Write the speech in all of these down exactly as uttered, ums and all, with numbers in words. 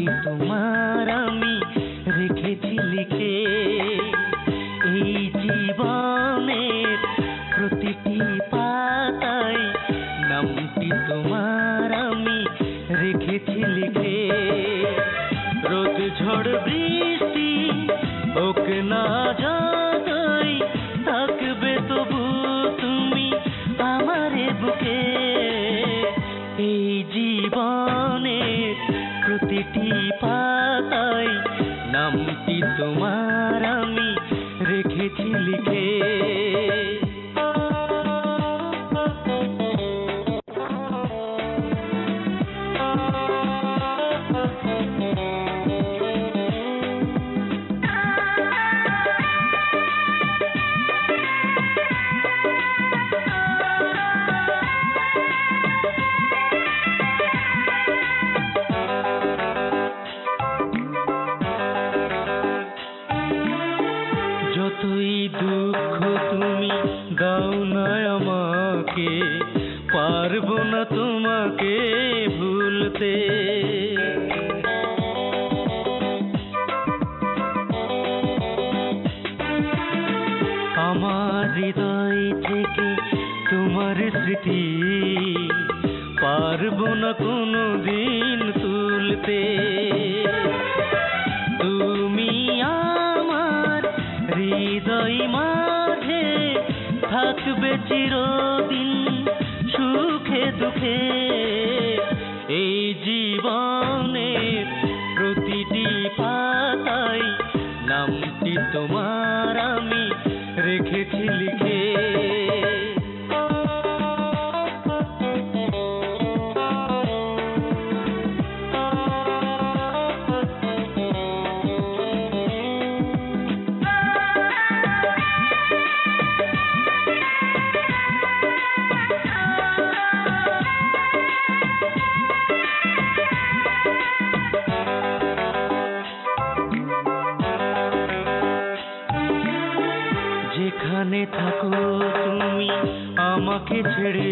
তোমার আমি রেখেছি লিখে। এই জীবনের প্রতিটি পাতায় নামটি তোমার আমি রেখেছি লিখে। রোদ ঝড় বৃষ্টি হোক না যতই, থাকবে তবু তুমি আমারে বুকে। এই জীবনের প্রতিটি পাতায় নামটি তোমার আমি রেখেছি লিখে। যতই দুঃখ তুমি দাও না আমাকে, পারবো না তোমাকে ভুলতে। আমার হৃদয় থেকে তোমার স্মৃতি পারবো না কোনো দিন তুলতে। তুমি আমার হৃদয় মাঝে থাকবে চিরদিন সুখে দুঃখে। এই জীবনের প্রতিটি পাতায় নামটি তোমার আমি রেখেছি লিখে। যেখানে থাকো তুমি আমাকে ছেড়ে,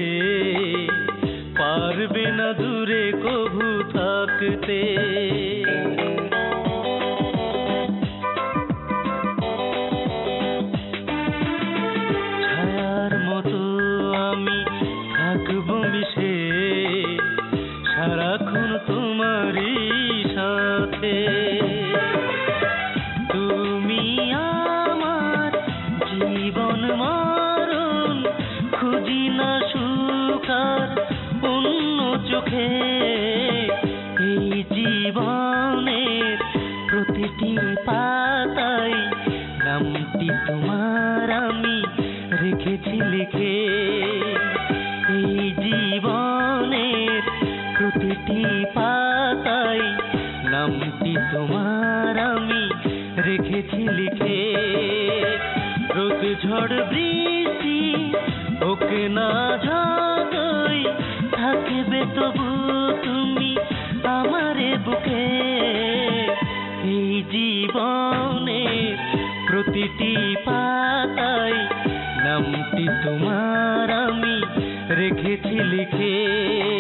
পারবে না দূরে কভু থাকতে। ছায়ার মতো আমি থাকবো মিশে সারাক্ষণ তোমারই সাথে। তুমি আমার জীবন মরণ, খুঁজি না সুখ আর অন্য চোখে। এই জীবনের প্রতিটি পাতায় নামটি তোমার আমি রেখেছি লিখে। এই জীবনের প্রতিটি পাতায় নামটি তোমার আমি রেখেছি লিখে। রোদ ঝড় বৃষ্টি হোক না যতই, থাকবে তবু তুমি আমারে বুকে। এই জীবনের প্রতিটি পাতায় নামটি তোমার আমি রেখেছি লিখে।